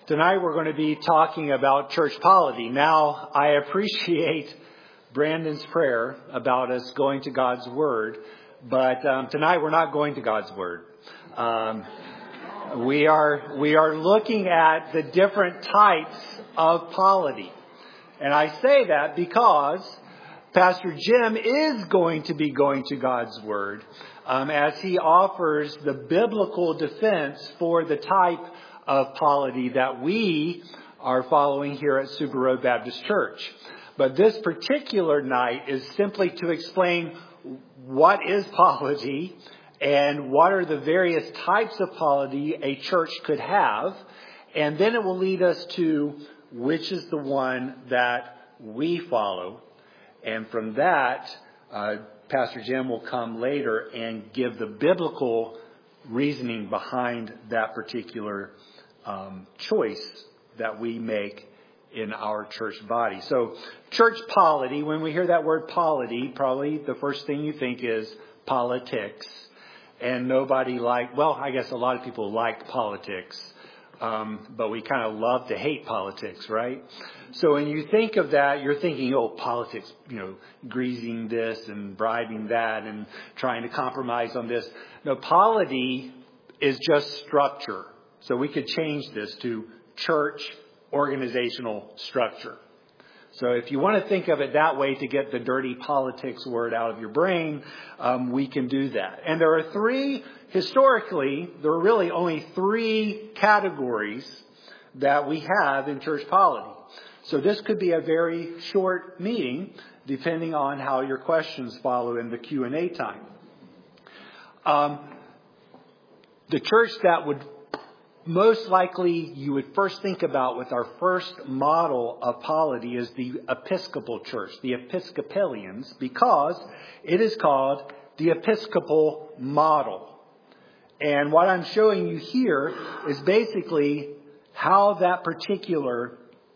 Tonight we're going to be talking about church polity. Now, I appreciate Brandon's prayer about us going to God's Word, but tonight we're not going to God's Word. We are looking at the different types of polity. And I say that because Pastor Jim is going to be going to God's Word as he offers the biblical defense for the type of polity that we are following here at Super Road Baptist Church. But this particular night is simply to explain what is polity and what are the various types of polity a church could have. And then it will lead us to which is the one that we follow. And from that, Pastor Jim will come later and give the biblical reasoning behind that particular choice that we make in our church body. So church polity, when we hear that word polity, probably the first thing you think is politics. And I guess a lot of people like politics. But we kind of love to hate politics, right? So when you think of that, you're thinking, politics, greasing this and bribing that and trying to compromise on this. No, polity is just structure. So we could change this to church organizational structure. So if you want to think of it that way to get the dirty politics word out of your brain, we can do that. And there are there are really only three categories that we have in church polity. So this could be a very short meeting, depending on how your questions follow in the Q&A time. The church that would most likely you would first think about with our first model of polity is the Episcopal Church, the Episcopalians, because it is called the Episcopal model. And what I'm showing you here is basically how that particular...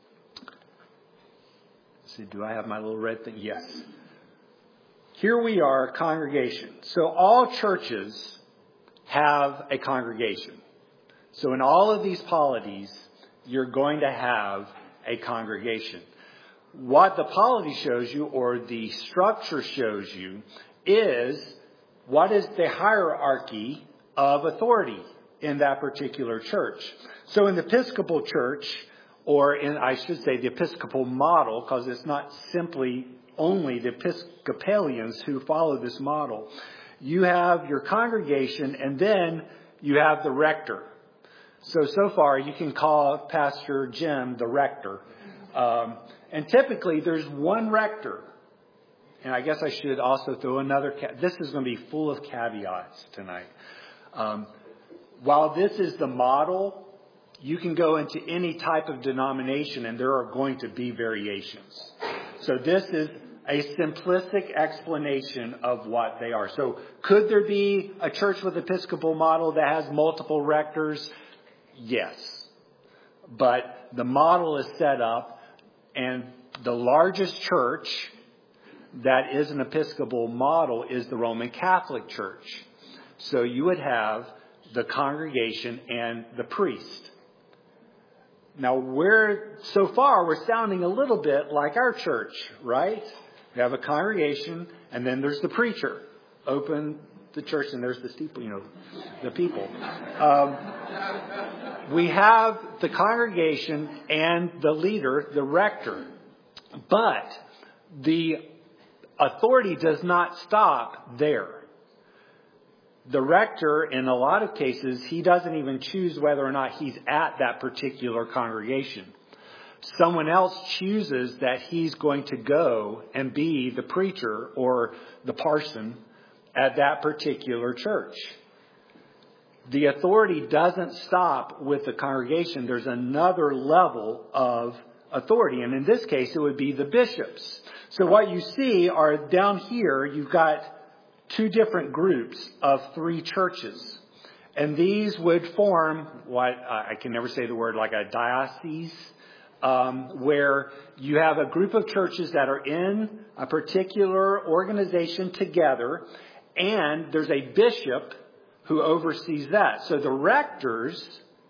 Let's see, do I have my little red thing? Yes. Here we are, a congregation. So all churches have a congregation. So in all of these polities, you're going to have a congregation. What the polity shows you, or the structure shows you, is what is the hierarchy of authority in that particular church. So in the Episcopal Church, or the Episcopal model, because it's not simply only the Episcopalians who follow this model, you have your congregation and then you have the rector. So far, you can call Pastor Jim the rector. And typically, there's one rector. And I guess I should also throw another... This is going to be full of caveats tonight. While this is the model, you can go into any type of denomination and there are going to be variations. So this is a simplistic explanation of what they are. So could there be a church with Episcopal model that has multiple rectors? Yes, but the model is set up, and the largest church that is an Episcopal model is the Roman Catholic Church. So you would have the congregation and the priest. Now, so far we're sounding a little bit like our church, right? We have a congregation, and then there's the preacher. Open the church, and there's the steeple, the people. We have the congregation and the leader, the rector. But the authority does not stop there. The rector, in a lot of cases, he doesn't even choose whether or not he's at that particular congregation. Someone else chooses that he's going to go and be the preacher or the parson at that particular church. The authority doesn't stop with the congregation. There's another level of authority. And in this case, it would be the bishops. So what you see are down here, you've got two different groups of three churches. And these would form what I can never say the word, like a diocese, where you have a group of churches that are in a particular organization together. And there's a bishop who oversees that. So the rectors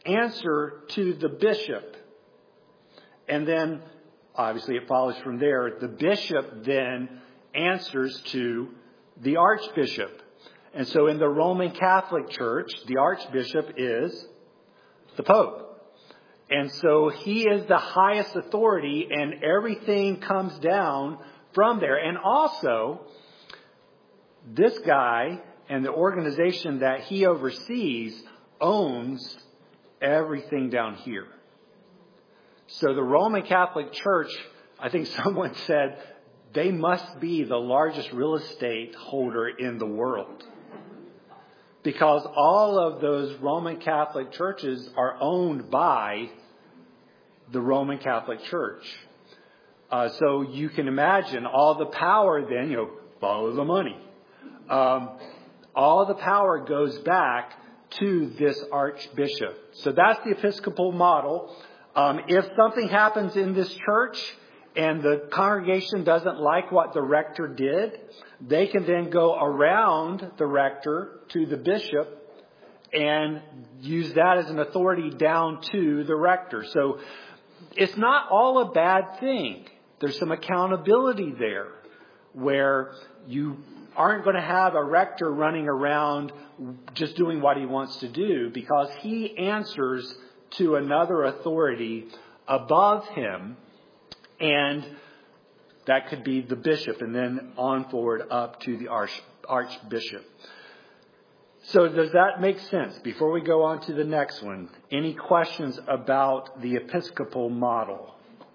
answer to the bishop. And then, obviously it follows from there, the bishop then answers to the archbishop. And so in the Roman Catholic Church, the archbishop is the Pope. And so he is the highest authority, and everything comes down from there. And also, this guy and the organization that he oversees owns everything down here. So the Roman Catholic Church, I think someone said, they must be the largest real estate holder in the world. Because all of those Roman Catholic churches are owned by the Roman Catholic Church. So you can imagine all the power then, follow the money. All the power goes back to this archbishop. So that's the Episcopal model. If something happens in this church and the congregation doesn't like what the rector did, they can then go around the rector to the bishop and use that as an authority down to the rector. So it's not all a bad thing. There's some accountability there where you aren't going to have a rector running around just doing what he wants to do, because he answers to another authority above him, and that could be the bishop, and then on forward up to the archbishop. So does that make sense? Before we go on to the next one, any questions about the Episcopal model?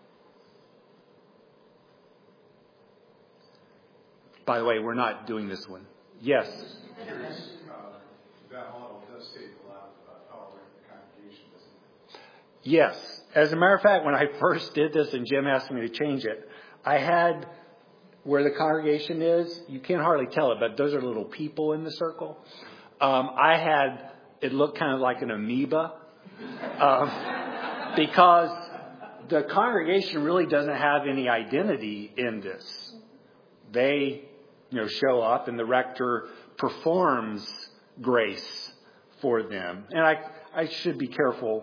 By the way, we're not doing this one. Yes? That model does state a lot about power in the congregation, doesn't it? Yes. As a matter of fact, when I first did this and Jim asked me to change it, I had where the congregation is, you can't hardly tell it, but those are little people in the circle. I had it look kind of like an amoeba because the congregation really doesn't have any identity in this. They, show up and the rector performs grace for them. And I should be careful.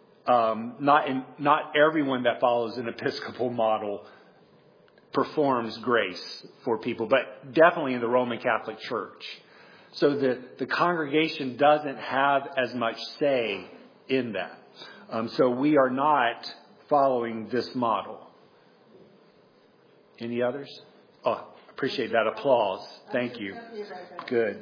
Not everyone that follows an Episcopal model performs grace for people, but definitely in the Roman Catholic Church. So the congregation doesn't have as much say in that. So we are not following this model. Any others? Oh, appreciate that applause. Thank you. Good.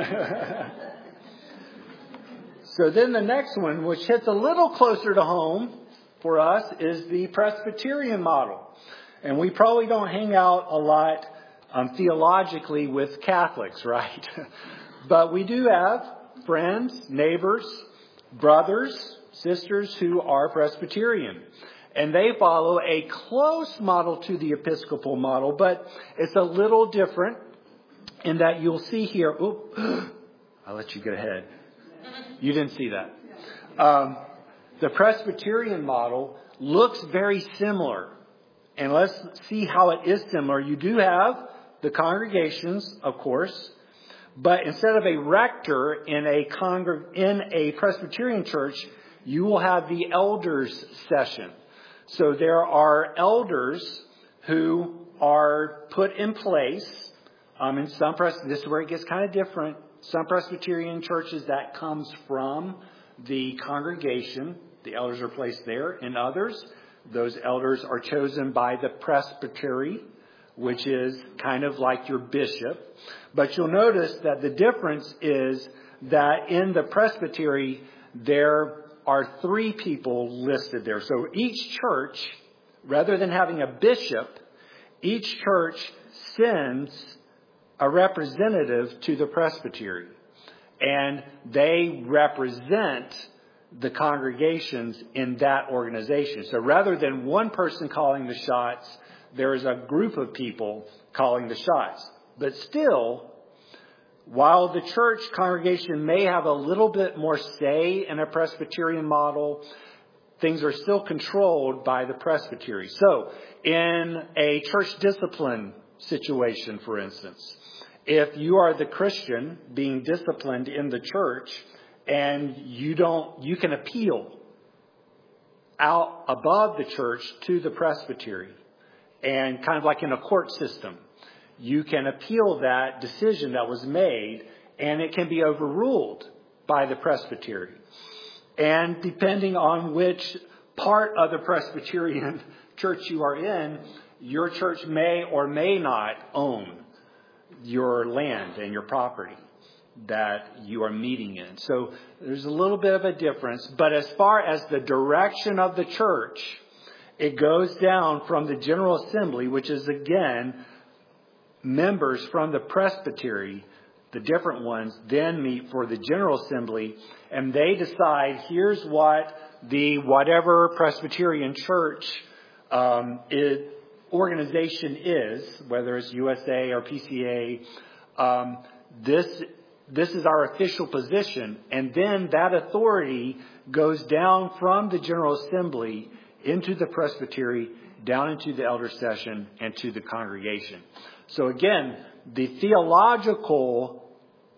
So then the next one, which hits a little closer to home for us, is the Presbyterian model. And we probably don't hang out a lot theologically with Catholics, right? But we do have friends, neighbors, brothers, sisters who are Presbyterian. And they follow a close model to the Episcopal model, but it's a little different in that you'll see here. Oop, I'll let you get ahead. You didn't see that. The Presbyterian model looks very similar. And let's see how it is similar. You do have the congregations, of course, but instead of a rector in a Presbyterian church, you will have the elders session. So there are elders who are put in place. In some this is where it gets kind of different. Some Presbyterian churches, that comes from the congregation. The elders are placed there. In others, those elders are chosen by the presbytery, which is kind of like your bishop. But you'll notice that the difference is that in the presbytery, there are 3 people listed there. So each church, rather than having a bishop, each church sends a representative to the presbytery. And they represent the congregations in that organization. So rather than one person calling the shots, there is a group of people calling the shots. But still, while the church congregation may have a little bit more say in a Presbyterian model, things are still controlled by the presbytery. So in a church discipline situation, for instance, if you are the Christian being disciplined in the church And you can appeal out above the church to the presbytery. And kind of like in a court system, you can appeal that decision that was made, and it can be overruled by the presbytery. And depending on which part of the Presbyterian church you are in, your church may or may not own your land and your property that you are meeting in. So there's a little bit of a difference. But as far as the direction of the church, it goes down from the General Assembly, which is, again, members from the presbytery. The different ones then meet for the General Assembly, and they decide, here's what the whatever Presbyterian church organization is, whether it's USA or PCA. This is our official position. And then that authority goes down from the General Assembly into the presbytery, down into the elder session, and to the congregation. So again, the theological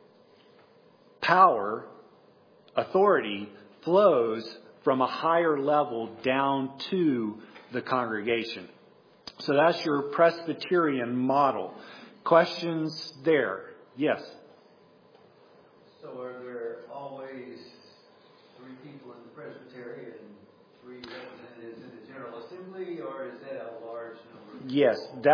power, authority, flows from a higher level down to the congregation. So that's your Presbyterian model. Questions there? Yes? So are there always 3 people in the presbytery and 3 representatives in the General Assembly, or is that a large number? Yes,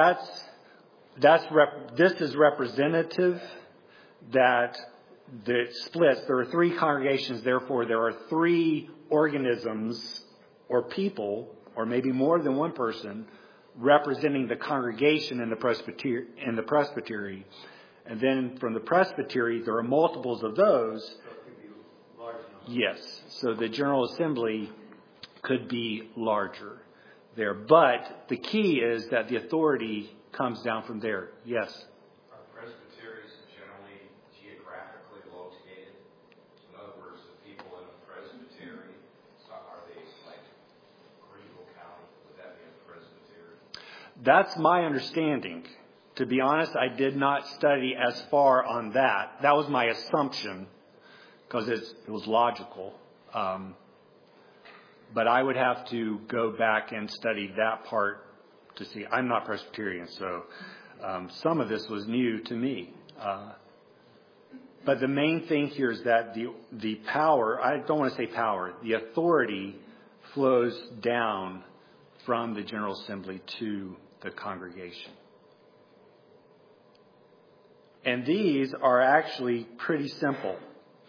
this is representative. That splits. There are 3 congregations, therefore there are 3 organisms or people, or maybe more than one person, representing the congregation in the presbytery. And then from the presbytery, there are multiples of those. So it could be large numbers. Yes. So the General Assembly could be larger there. But the key is that the authority comes down from there. Yes? Are presbyteries generally geographically located? In other words, the people in a presbytery, are they like Greenville County? Would that be a presbytery? That's my understanding. To be honest, I did not study as far on that. That was my assumption because it was logical. But I would have to go back and study that part to see. I'm not Presbyterian, so some of this was new to me. But the main thing here is that the power, I don't want to say power, the authority flows down from the General Assembly to the congregation. And these are actually pretty simple.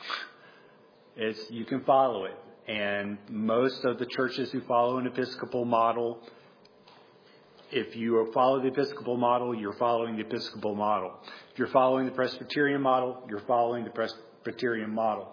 You can follow it. And most of the churches who follow an Episcopal model, if you follow the Episcopal model, you're following the Episcopal model. If you're following the Presbyterian model, you're following the Presbyterian model.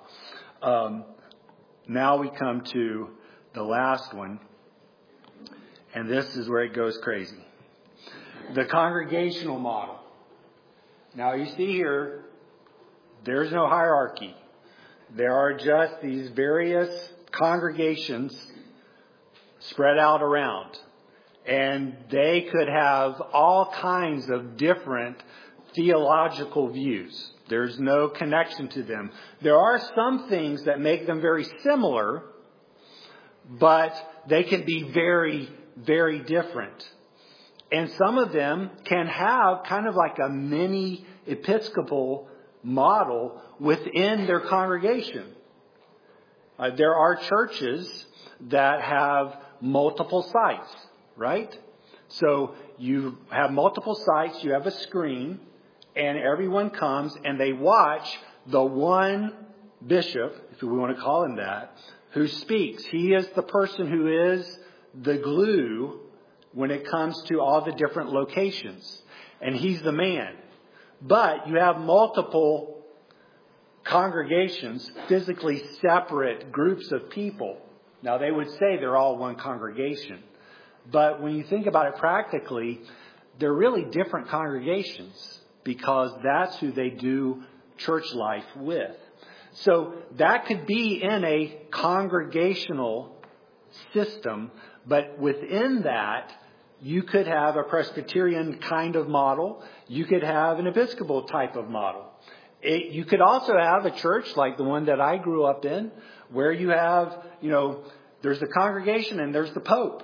Now we come to the last one. And this is where it goes crazy. The congregational model. Now you see here, there's no hierarchy. There are just these various congregations spread out around. And they could have all kinds of different theological views. There's no connection to them. There are some things that make them very similar, but they can be very, very different. And some of them can have kind of like a mini Episcopal model within their congregation. There are churches that have multiple sites, right? So you have multiple sites, you have a screen, and everyone comes and they watch the one bishop, if we want to call him that, who speaks. He is the person who is the glue when it comes to all the different locations. And he's the man. But you have multiple congregations, physically separate groups of people. Now they would say they're all one congregation. But when you think about it practically, they're really different congregations because that's who they do church life with. So that could be in a congregational system, but within that, you could have a Presbyterian kind of model. You could have an Episcopal type of model. You could also have a church like the one that I grew up in, where you have, there's the congregation and there's the Pope.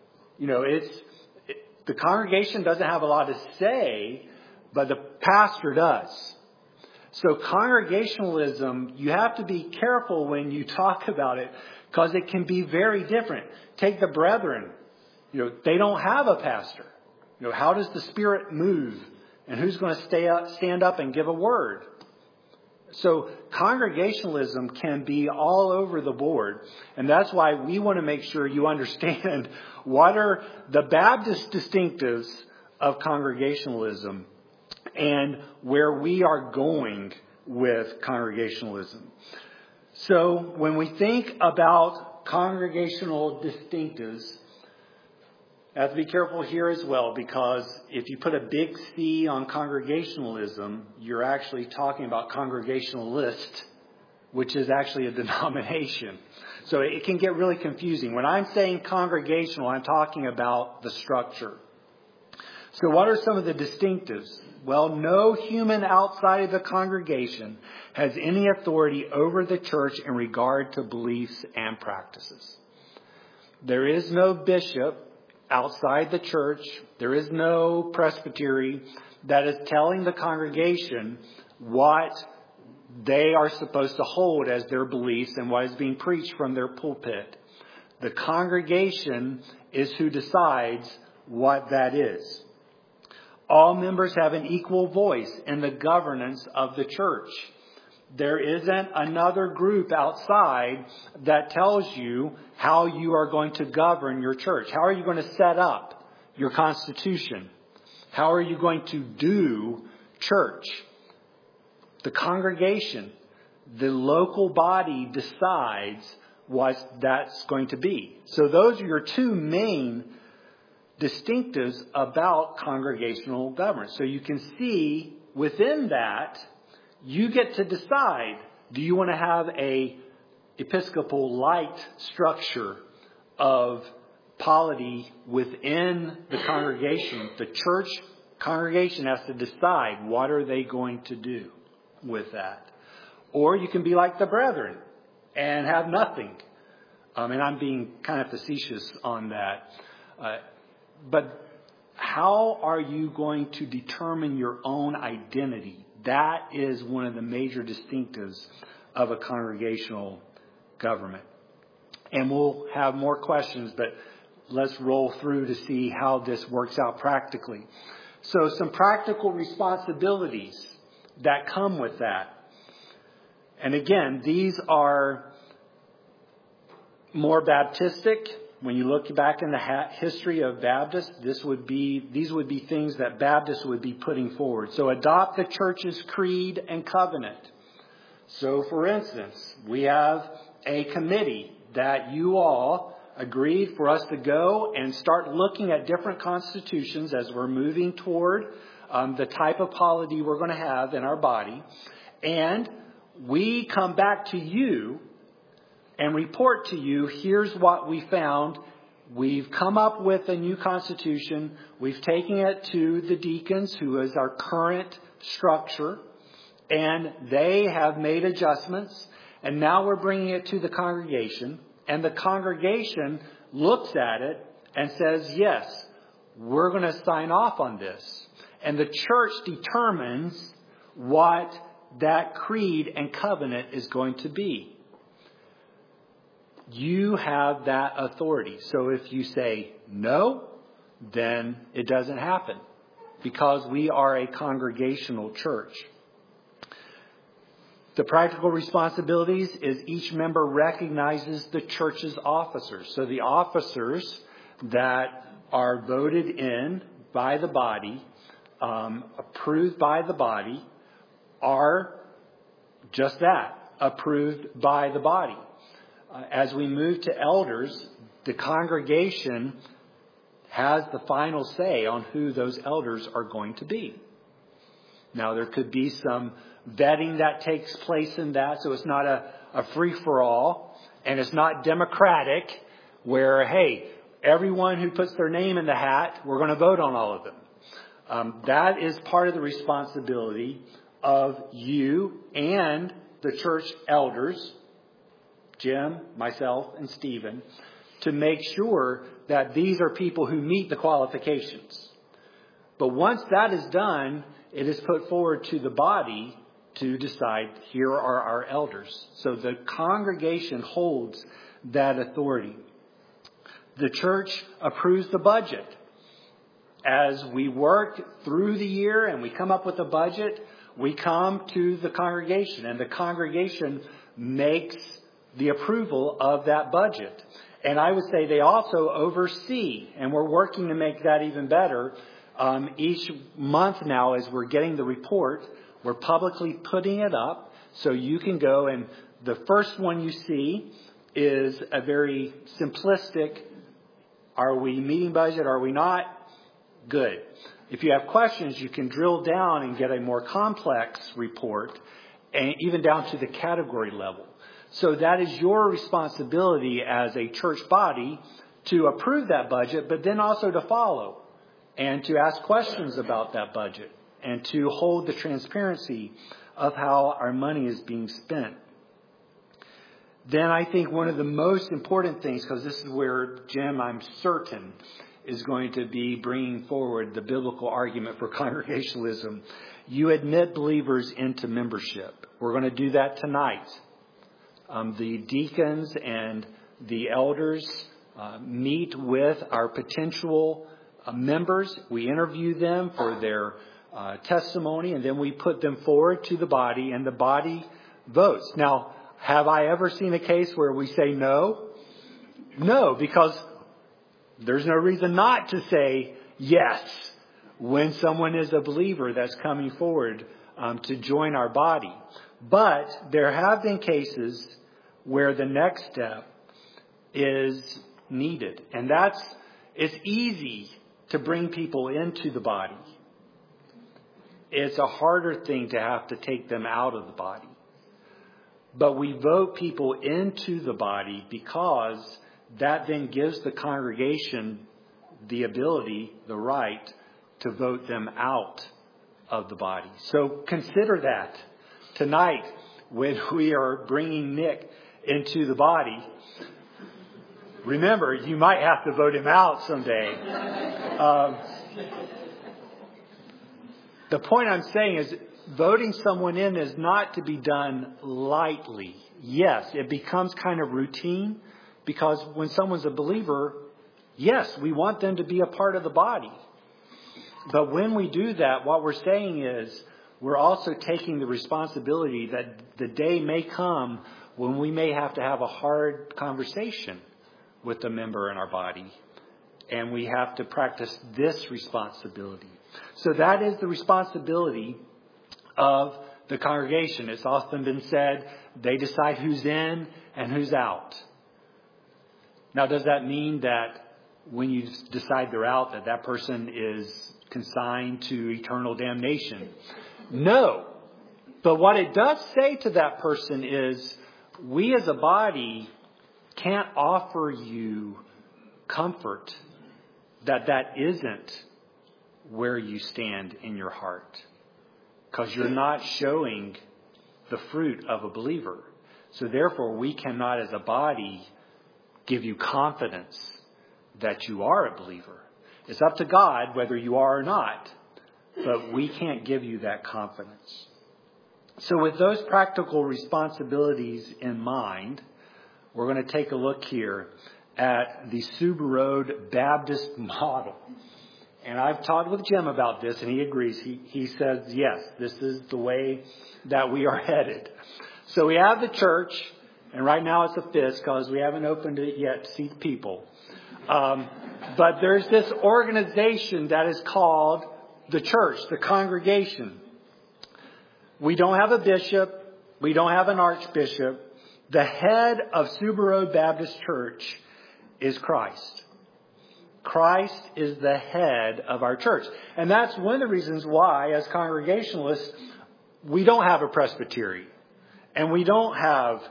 The congregation doesn't have a lot to say, but the pastor does. So congregationalism, you have to be careful when you talk about it, because it can be very different. Take the Brethren. They don't have a pastor. How does the Spirit move? And who's going to stand up and give a word? So congregationalism can be all over the board. And that's why we want to make sure you understand what are the Baptist distinctives of congregationalism and where we are going with congregationalism. So when we think about congregational distinctives, I have to be careful here as well, because if you put a big C on congregationalism, you're actually talking about Congregationalist, which is actually a denomination. So it can get really confusing. When I'm saying congregational, I'm talking about the structure. So what are some of the distinctives? Well, no human outside of the congregation has any authority over the church in regard to beliefs and practices. There is no bishop outside the church. There is no presbytery that is telling the congregation what they are supposed to hold as their beliefs and what is being preached from their pulpit. The congregation is who decides what that is. All members have an equal voice in the governance of the church. There isn't another group outside that tells you how you are going to govern your church. How are you going to set up your constitution? How are you going to do church? The congregation, the local body decides what that's going to be. So those are your two main distinctives about congregational governance. So you can see within that, you get to decide, do you want to have a Episcopal light structure of polity within the congregation? The church congregation has to decide what are they going to do with that. Or you can be like the Brethren and have nothing. And I'm being kind of facetious on that. But how are you going to determine your own identity? That is one of the major distinctives of a congregational government. And we'll have more questions, but let's roll through to see how this works out practically. So some practical responsibilities that come with that. And again, these are more Baptistic. When you look back in the history of Baptists, these would be things that Baptists would be putting forward. So adopt the church's creed and covenant. So for instance, we have a committee that you all agreed for us to go and start looking at different constitutions as we're moving toward the type of polity we're going to have in our body. And we come back to you and report to you, here's what we found. We've come up with a new constitution. We've taken it to the deacons, who is our current structure, and they have made adjustments. And now we're bringing it to the congregation, and the congregation looks at it and says, yes, we're going to sign off on this. And the church determines what that creed and covenant is going to be. You have that authority. So if you say no, then it doesn't happen, because we are a congregational church. The practical responsibilities is each member recognizes the church's officers. So the officers that are voted in by the body, approved by the body, are just that, approved by the body. As we move to elders, the congregation has the final say on who those elders are going to be. Now, there could be some vetting that takes place in that, so it's not a free-for-all, and it's not democratic, where, hey, everyone who puts their name in the hat, we're going to vote on all of them. That is part of the responsibility of you and the church elders, Jim, myself, and Stephen, to make sure that these are people who meet the qualifications. But once that is done, it is put forward to the body to decide, here are our elders. So the congregation holds that authority. The church approves the budget. As we work through the year and we come up with a budget, we come to the congregation, and the congregation makes the approval of that budget. And I would say they also oversee, and we're working to make that even better. Each month now, as we're getting the report, we're publicly putting it up so you can go, and the first one you see is a very simplistic, are we meeting budget, are we not? Good. If you have questions, you can drill down and get a more complex report, and even down to the category level. So that is your responsibility as a church body to approve that budget, but then also to follow and to ask questions about that budget and to hold the transparency of how our money is being spent. Then I think one of the most important things, because this is where Jim, I'm certain, is going to be bringing forward the biblical argument for congregationalism. You admit believers into membership. We're going to do that tonight. The deacons and the elders meet with our potential members. We interview them for their testimony, and then we put them forward to the body, and the body votes. Now, have I ever seen a case where we say no? No, because there's no reason not to say yes when someone is a believer that's coming forward to join our body. But there have been cases where the next step is needed. And it's easy to bring people into the body. It's a harder thing to have to take them out of the body. But we vote people into the body because that then gives the congregation the ability, the right, to vote them out of the body. So consider that tonight when we are bringing Nick into the body. Remember, you might have to vote him out someday. The point I'm saying is voting someone in is not to be done lightly. Yes, it becomes kind of routine. Because when someone's a believer, yes, we want them to be a part of the body. But when we do that, what we're saying is we're also taking the responsibility that the day may come when we may have to have a hard conversation with a member in our body. And we have to practice this responsibility. So that is the responsibility of the congregation. It's often been said they decide who's in and who's out. Now, does that mean that when you decide they're out, that person is consigned to eternal damnation? No. But what it does say to that person is, we as a body can't offer you comfort that isn't where you stand in your heart. Because you're not showing the fruit of a believer. So therefore, we cannot as a body give you confidence that you are a believer. It's up to God whether you are or not, but we can't give you that confidence. So with those practical responsibilities in mind, we're going to take a look here at the Suba Road Baptist model. And I've talked with Jim about this, and he agrees. He says, yes, this is the way that we are headed. So we have the church. And right now it's a fist because we haven't opened it yet to see the people. But there's this organization that is called the church, the congregation. We don't have a bishop. We don't have an archbishop. The head of Suba Road Baptist Church is Christ. Christ is the head of our church. And that's one of the reasons why, as Congregationalists, we don't have a presbytery. And we don't have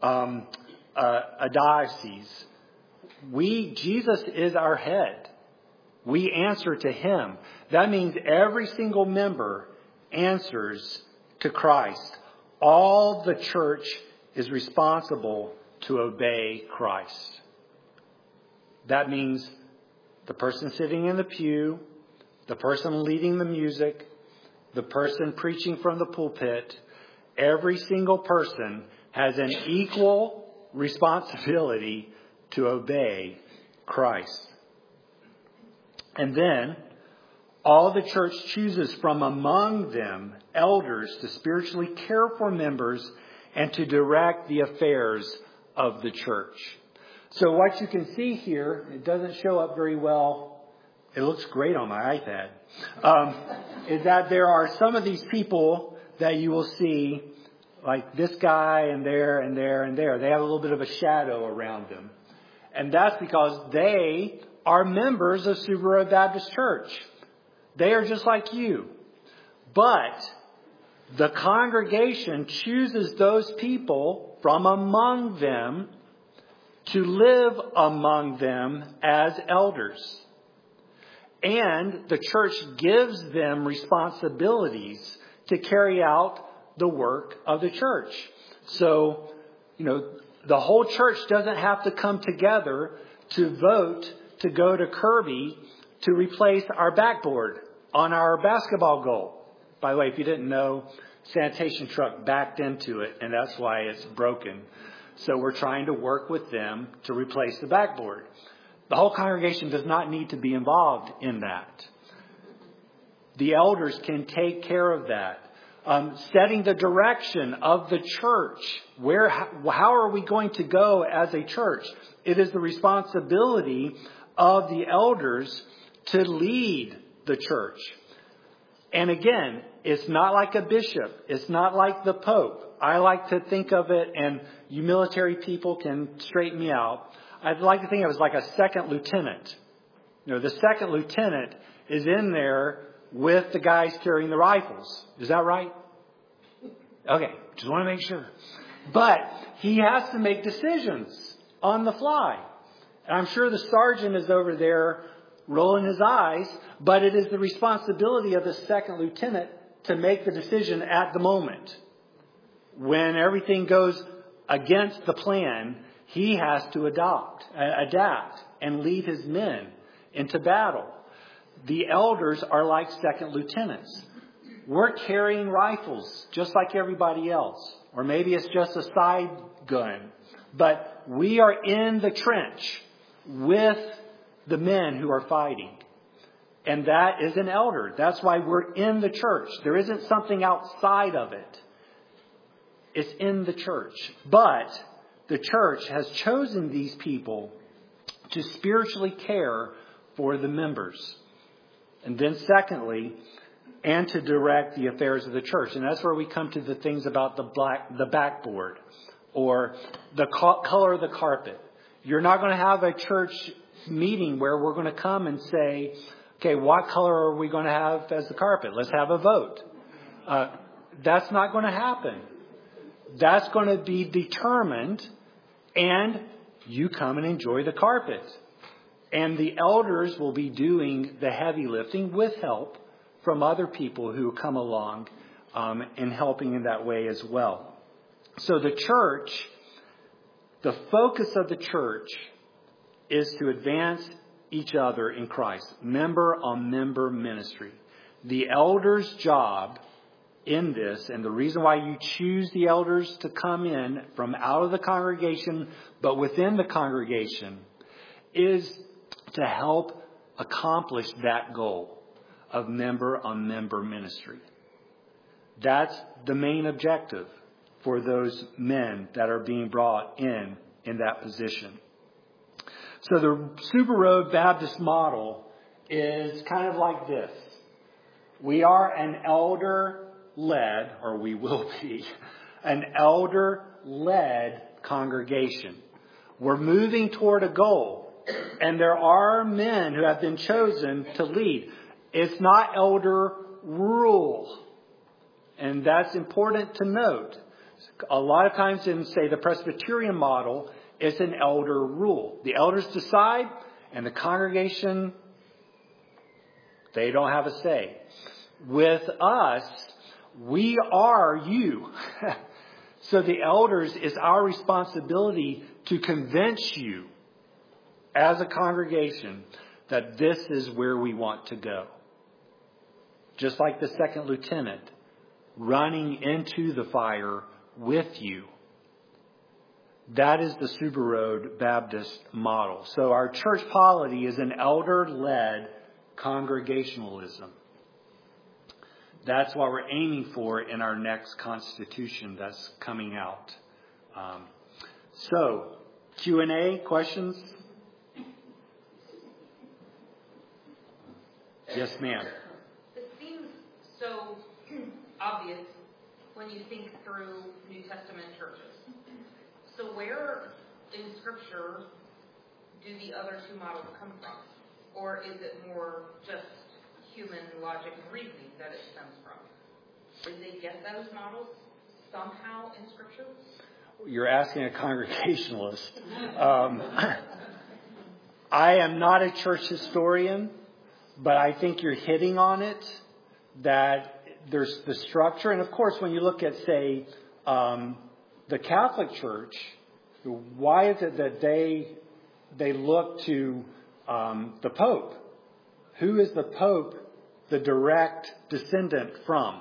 a diocese. Jesus is our head. We answer to him. That means every single member answers to Christ, all the church is responsible to obey Christ. That means the person sitting in the pew, the person leading the music, the person preaching from the pulpit, every single person has an equal responsibility to obey Christ. And then all the church chooses from among them elders to spiritually care for members and to direct the affairs of the church. So what you can see here, it doesn't show up very well. It looks great on my iPad. Is that there are some of these people that you will see, like this guy and there and there and there. They have a little bit of a shadow around them. And that's because they are members of Subaru Baptist Church. They are just like you. But the congregation chooses those people from among them to live among them as elders. And the church gives them responsibilities to carry out the work of the church. So, the whole church doesn't have to come together to vote to go to Kirby to replace our backboard on our basketball goal. By the way, if you didn't know, sanitation truck backed into it, and that's why it's broken. So we're trying to work with them to replace the backboard. The whole congregation does not need to be involved in that. The elders can take care of that. Setting the direction of the church. How are we going to go as a church? It is the responsibility of the elders to lead the church. And again, it's not like a bishop. It's not like the Pope. I like to think of it, and you military people can straighten me out. I'd like to think of it as like a second lieutenant. The second lieutenant is in there with the guys carrying the rifles. Is that right? Okay, just want to make sure. But he has to make decisions on the fly. And I'm sure the sergeant is over there rolling his eyes, but it is the responsibility of the second lieutenant to make the decision at the moment. When everything goes against the plan, he has to adapt and lead his men into battle. The elders are like second lieutenants. We're carrying rifles just like everybody else. Or maybe it's just a side gun. But we are in the trench with the men who are fighting. And that is an elder. That's why we're in the church. There isn't something outside of it. It's in the church. But the church has chosen these people to spiritually care for the members. And then secondly, and to direct the affairs of the church. And that's where we come to the things about the backboard or the color of the carpet. You're not going to have a church meeting where we're going to come and say, okay, what color are we going to have as the carpet? Let's have a vote. That's not going to happen. That's going to be determined, and you come and enjoy the carpet. And the elders will be doing the heavy lifting with help from other people who come along and helping in that way as well. So the church, the focus of the church is to advance each other in Christ. Member on member ministry. The elder's job in this, and the reason why you choose the elders to come in from out of the congregation, but within the congregation, is to help accomplish that goal of member on member ministry. That's the main objective for those men that are being brought in that position. So the Super Road Baptist model is kind of like this. We are an elder-led, or we will be, an elder-led congregation. We're moving toward a goal, and there are men who have been chosen to lead. It's not elder rule, and that's important to note. A lot of times in, say, the Presbyterian model, it's an elder rule. The elders decide, and the congregation, they don't have a say. With us, We are you. So the elders, is our responsibility to convince you as a congregation that this is where we want to go. Just like the second lieutenant running into the fire with you. That is the Suba Road Baptist model. So our church polity is an elder-led congregationalism. That's what we're aiming for in our next constitution that's coming out. So, Q&A, questions? Yes, ma'am. It seems so obvious when you think through New Testament churches. So where in Scripture do the other two models come from? Or is it more just human logic and reasoning that it stems from? Did they get those models somehow in Scripture? You're asking a congregationalist. I am not a church historian, but I think you're hitting on it, that there's the structure. And of course, when you look at, say, the Catholic Church, why is it that they look to the Pope? Who is the Pope the direct descendant from?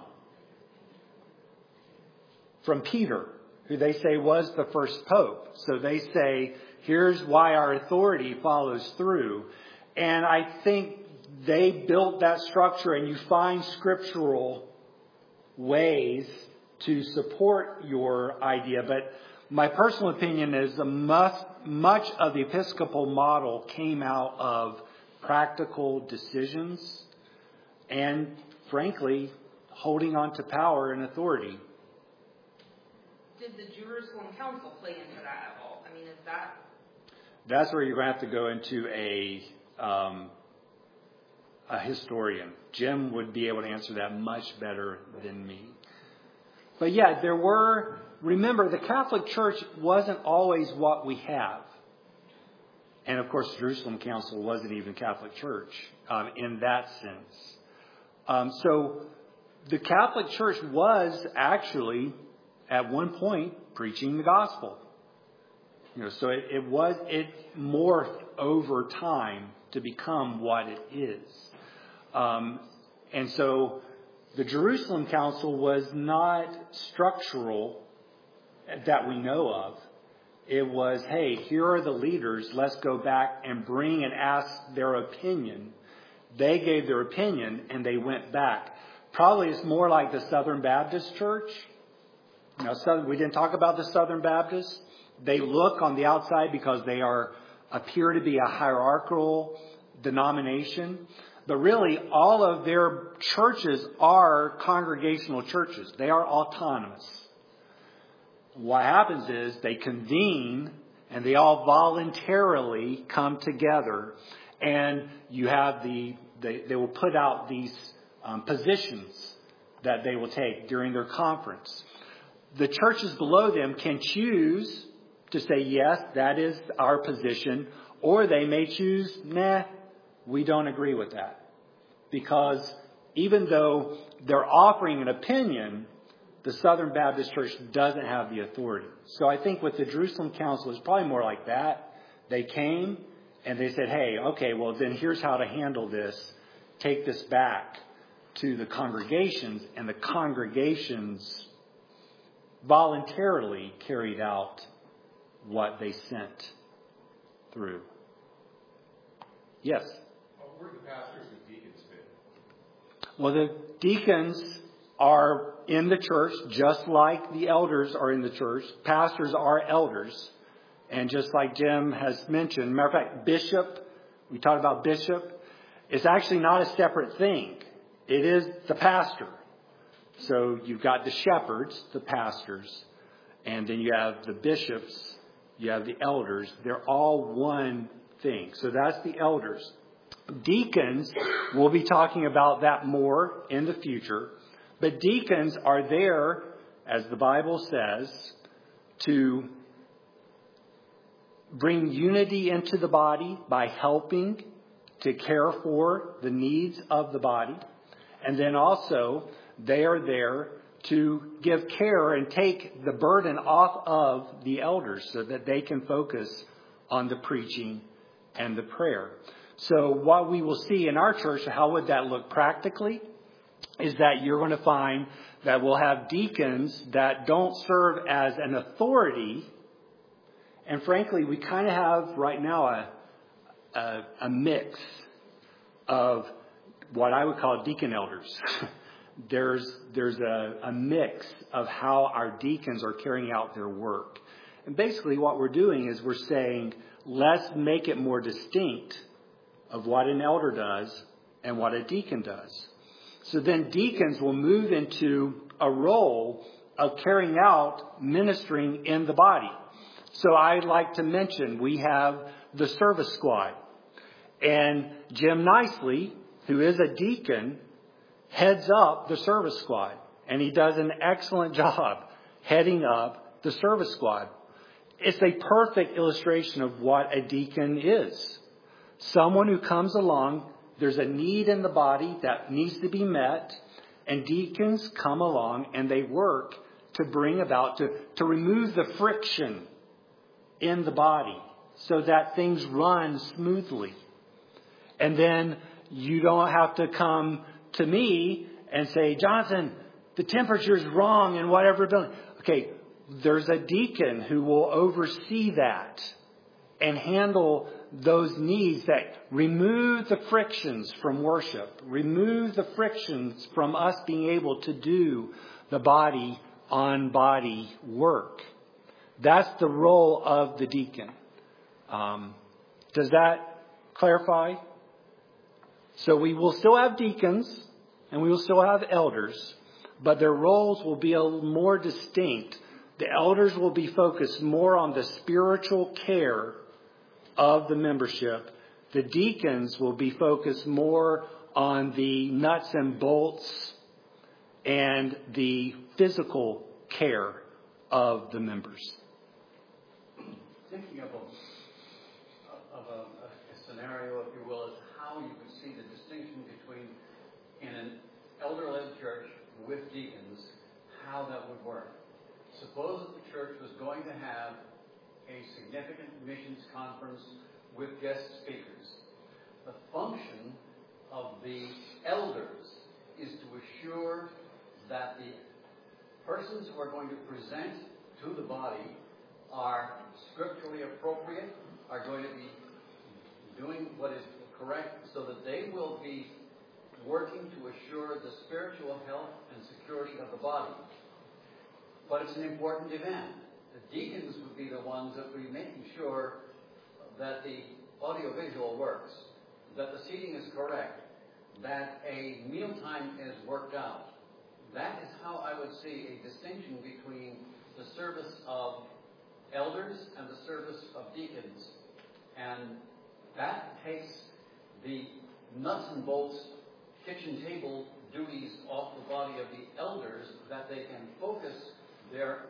From Peter, who they say was the first Pope. So they say, here's why our authority follows through. And I think they built that structure, and you find scriptural ways to support your idea. But my personal opinion is much of the Episcopal model came out of practical decisions and, frankly, holding on to power and authority. Did the Jerusalem Council play into that at all? I mean, is that... That's where you're going to have to go into a historian. Jim would be able to answer that much better than me. But yeah, remember, the Catholic Church wasn't always what we have. And of course, the Jerusalem Council wasn't even Catholic Church in that sense. So the Catholic Church was actually, at one point, preaching the gospel. So it morphed over time to become what it is. And so the Jerusalem Council was not structural that we know of. It was, hey, here are the leaders. Let's go back and bring and ask their opinion. They gave their opinion and they went back. Probably it's more like the Southern Baptist Church. We didn't talk about the Southern Baptists. They look on the outside because they appear to be a hierarchical denomination. But really, all of their churches are congregational churches. They are autonomous. What happens is they convene and they all voluntarily come together, and you have they will put out these positions that they will take during their conference. The churches below them can choose to say, yes, that is our position, or they may choose, nah, we don't agree with that. Because even though they're offering an opinion, the Southern Baptist Church doesn't have the authority. So I think with the Jerusalem Council, it's probably more like that. They came and they said, hey, okay, well then here's how to handle this. Take this back to the congregations, and the congregations voluntarily carried out what they sent through. Yes? Where do the pastors and deacons fit? Well, the deacons are in the church just like the elders are in the church. Pastors are elders. And just like Jim has mentioned, matter of fact, bishop, we talked about bishop. It's actually not a separate thing. It is the pastor. So you've got the shepherds, the pastors, and then you have the bishops, you have the elders. They're all one thing. So that's the elders. Deacons, we'll be talking about that more in the future. But deacons are there, as the Bible says, to bring unity into the body by helping to care for the needs of the body. And then also, they are there to give care and take the burden off of the elders so that they can focus on the preaching and the prayer. So what we will see in our church, how would that look practically, is that you're going to find that we'll have deacons that don't serve as an authority. And frankly, we kind of have right now a mix of what I would call deacon elders. There's a mix of how our deacons are carrying out their work. And basically what we're doing is we're saying, let's make it more distinct of what an elder does and what a deacon does. So then deacons will move into a role of carrying out ministering in the body. So I'd like to mention we have the service squad. And Jim Nicely, who is a deacon, heads up the service squad. And he does an excellent job heading up the service squad. It's a perfect illustration of what a deacon is. Someone who comes along, there's a need in the body that needs to be met, and deacons come along and they work to bring about, to remove the friction in the body so that things run smoothly. And then you don't have to come to me and say, Jonathan, the temperature is wrong in whatever building. Okay, there's a deacon who will oversee that and handle those needs that remove the frictions from worship, remove the frictions from us being able to do the body on body work. That's the role of the deacon. Does that clarify? So we will still have deacons and we will still have elders, but their roles will be a little more distinct. The elders will be focused more on the spiritual care of the membership. The deacons will be focused more on the nuts and bolts and the physical care of the members. Thinking of a scenario, if you will, is how you could see the distinction between in an elder-led church with deacons, how that would work. Suppose that the church was going to have a significant missions conference with guest speakers. The function of the elders is to assure that the persons who are going to present to the body are scripturally appropriate, are going to be doing what is correct, so that they will be working to assure the spiritual health and security of the body. But it's an important event. The deacons would be the ones that would be making sure that the audiovisual works, that the seating is correct, that a mealtime is worked out. That is how I would see a distinction between the service of elders and the service of deacons. And that takes the nuts and bolts kitchen table duties off the body of the elders, that they can focus their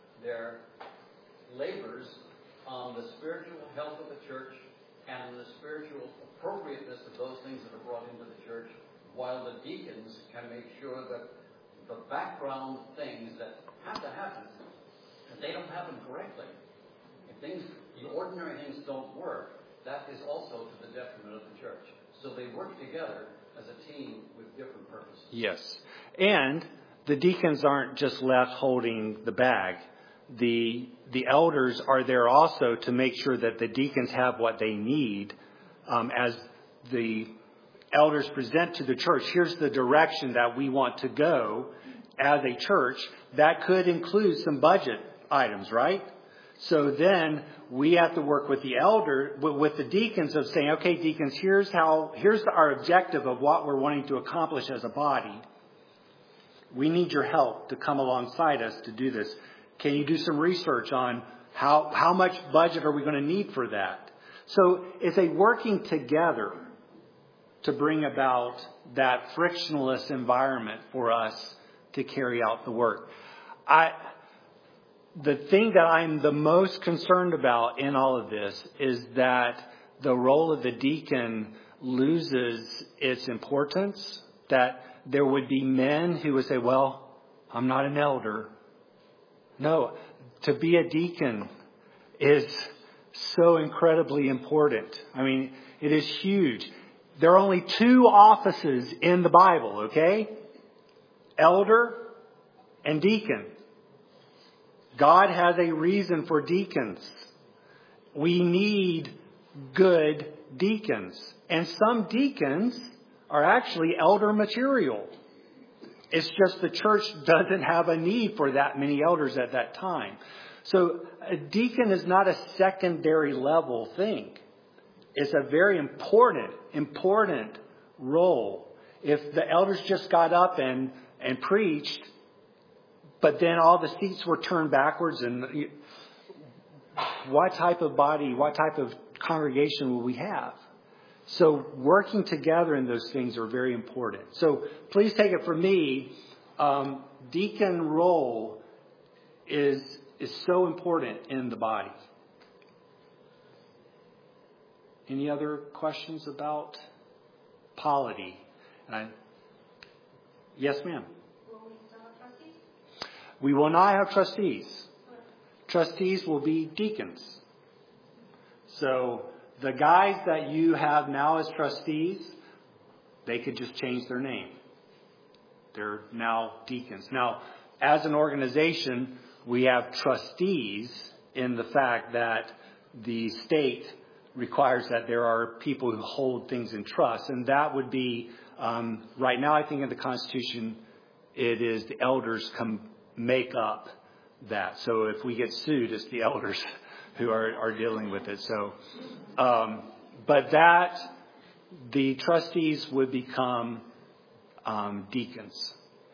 labors on the spiritual health of the church and the spiritual appropriateness of those things that are brought into the church, while the deacons can make sure that the background things that have to happen, that they don't happen correctly. If the ordinary things don't work, that is also to the detriment of the church. So they work together as a team with different purposes. Yes. And the deacons aren't just left holding the bag. The elders are there also to make sure that the deacons have what they need. As the elders present to the church, here's the direction that we want to go as a church. That could include some budget items, right? So then we have to work with with the deacons of saying, okay, deacons, here's our objective of what we're wanting to accomplish as a body. We need your help to come alongside us to do this. Can you do some research on how much budget are we going to need for that? So it's a working together to bring about that frictionless environment for us to carry out the work. The thing that I'm the most concerned about in all of this is that the role of the deacon loses its importance, that there would be men who would say, well, I'm not an elder. No, to be a deacon is so incredibly important. I mean, it is huge. There are only 2 offices in the Bible, okay? Elder and deacon. God has a reason for deacons. We need good deacons. And some deacons are actually elder material. It's just the church doesn't have a need for that many elders at that time. So a deacon is not a secondary level thing. It's a very important role. If the elders just got up and preached, but then all the seats were turned backwards, and what type of body, what type of congregation will we have? So working together in those things are very important. So please take it from me, deacon role is so important in the body. Any other questions about polity? Yes, ma'am. Will we still have trustees? We will not have trustees. Trustees will be deacons. So the guys that you have now as trustees, they could just change their name. They're now deacons. Now, as an organization, we have trustees in the fact that the state requires that there are people who hold things in trust. And that would be, right now I think in the Constitution, it is the elders make up that. So if we get sued, it's the elders who are dealing with it. So, but that, the trustees would become deacons.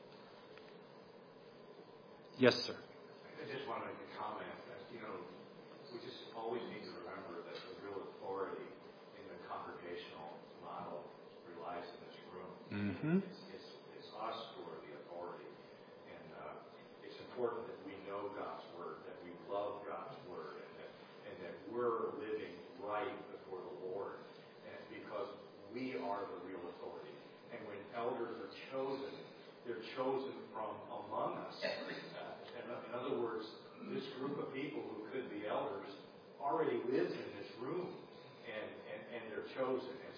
Yes, sir. I just want to make a comment that, we just always need to remember that the real authority in the congregational model relies in this room. Mm-hmm. It's us who are the authority. And it's important that we know God's Word, that we love God's Word, and that we're living right before the Lord. And because we are the real authority. And when elders are chosen, they're chosen from among us. In other words, this group of people who could be elders already lives in this room, and they're chosen. And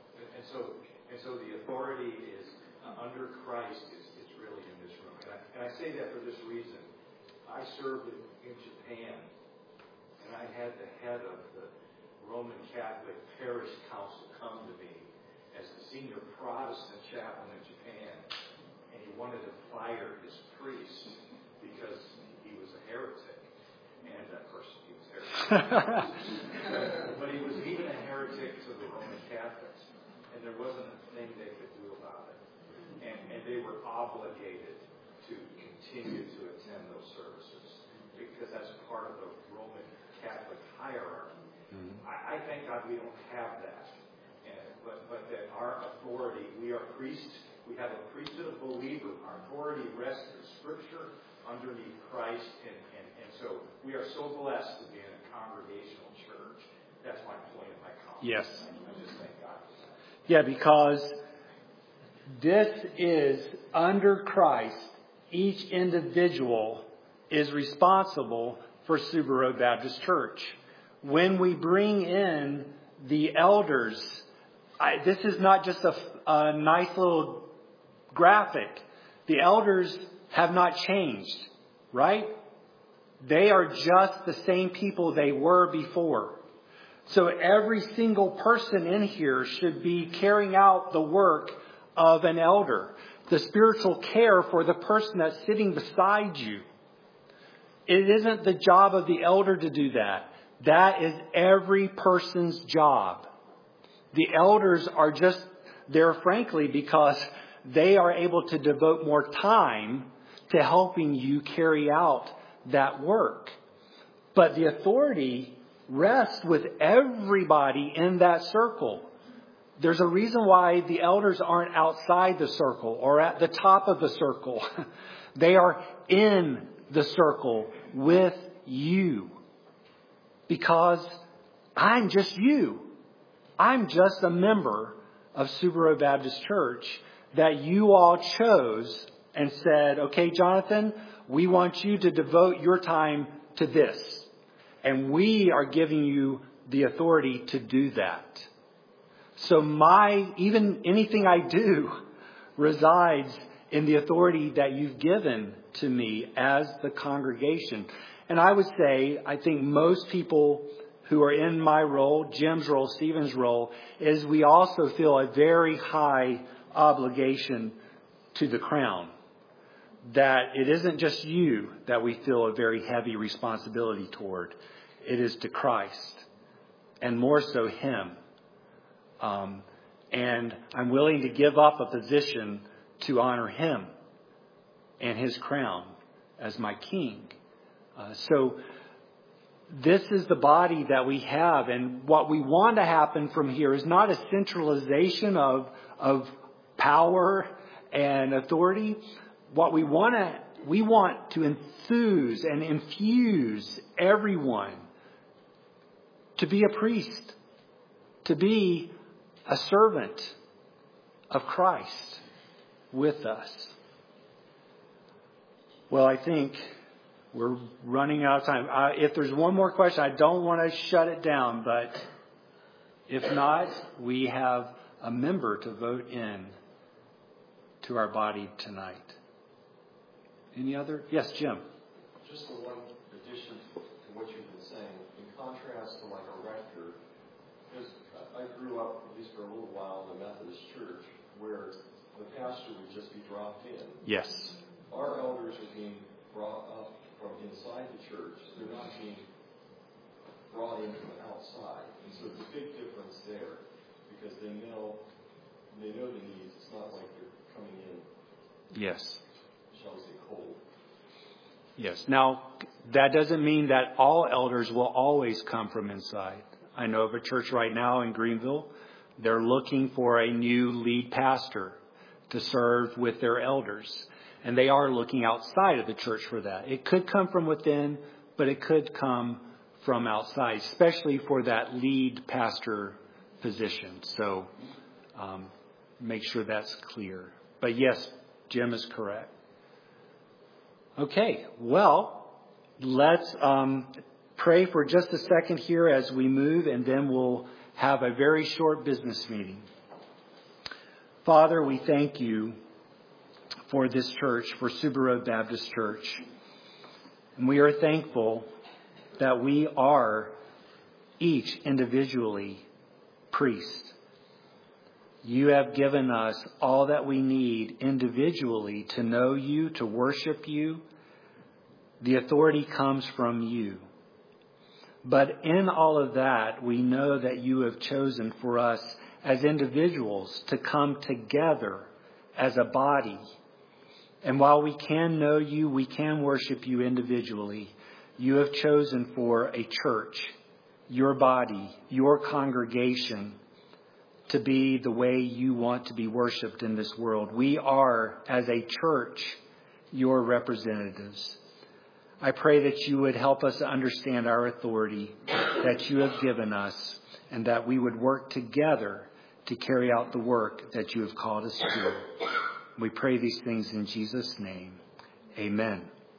so the authority is under Christ is really in this room. And I say that for this reason. I served in Japan, and I had the head of the Roman Catholic Parish Council come to me as the senior Protestant chaplain in Japan, and he wanted to fire his priest because he was a heretic. And of course, he was a heretic. But he was even a heretic to the Roman Catholics. And there wasn't a thing they could do about it. And they were obligated to continue to attend those services because that's part of the Roman Catholic hierarchy. Mm-hmm. I thank God we don't have that. But that our authority, we are priests. We have a priesthood of believer. Our authority rests in Scripture underneath Christ. And so we are so blessed to be in a congregational church. That's my point of my comment. Yes. I just thank God for that. Yeah, because this is under Christ. Each individual is responsible for Suba Road Baptist Church. When we bring in the elders, this is not just a nice little graphic. The elders have not changed, right? They are just the same people they were before. So every single person in here should be carrying out the work of an elder, the spiritual care for the person that's sitting beside you. It isn't the job of the elder to do that. That is every person's job. The elders are just there, frankly, because they are able to devote more time to helping you carry out that work. But the authority rests with everybody in that circle. There's a reason why the elders aren't outside the circle or at the top of the circle. They are in the circle with you. Because I'm just you. I'm just a member of Suba Road Baptist Church that you all chose and said, okay, Jonathan, we want you to devote your time to this. And we are giving you the authority to do that. So even anything I do resides in the authority that you've given to me as the congregation. And I would say, I think most people who are in my role, Jim's role, Stephen's role, is we also feel a very high obligation to the crown. That it isn't just you that we feel a very heavy responsibility toward. It is to Christ, and more so Him. And I'm willing to give up a position to honor Him and His crown as my King. So this is the body that we have, and what we want to happen from here is not a centralization of power and authority. What we want to enthuse and infuse everyone to be a priest, to be a servant of Christ with us. Well, I think we're running out of time. If there's one more question, I don't want to shut it down, but if not, we have a member to vote in to our body tonight. Any other? Yes, Jim. Just the one addition to what you've been saying, in contrast to like a rector, because I grew up, at least for a little while, in a Methodist church where the pastor would just be dropped in. Yes. Our elders are being brought up from inside the church. They're not being brought in from outside. And so there's a big difference there because they know the needs. It's not like they're coming in. Yes. Shall we say cold? Yes. Now, that doesn't mean that all elders will always come from inside. I know of a church right now in Greenville. They're looking for a new lead pastor to serve with their elders. And they are looking outside of the church for that. It could come from within, but it could come from outside, especially for that lead pastor position. So make sure that's clear. But yes, Jim is correct. Okay, well, let's pray for just a second here as we move, and then we'll have a very short business meeting. Father, we thank you for this church, for Suba Road Baptist Church. And we are thankful that we are each individually priests. You have given us all that we need individually to know you, to worship you. The authority comes from you. But in all of that, we know that you have chosen for us as individuals to come together as a body. And while we can know you, we can worship you individually, you have chosen for a church, your body, your congregation, to be the way you want to be worshiped in this world. We are, as a church, your representatives. I pray that you would help us to understand our authority that you have given us, and that we would work together to carry out the work that you have called us to. We pray these things in Jesus' name. Amen.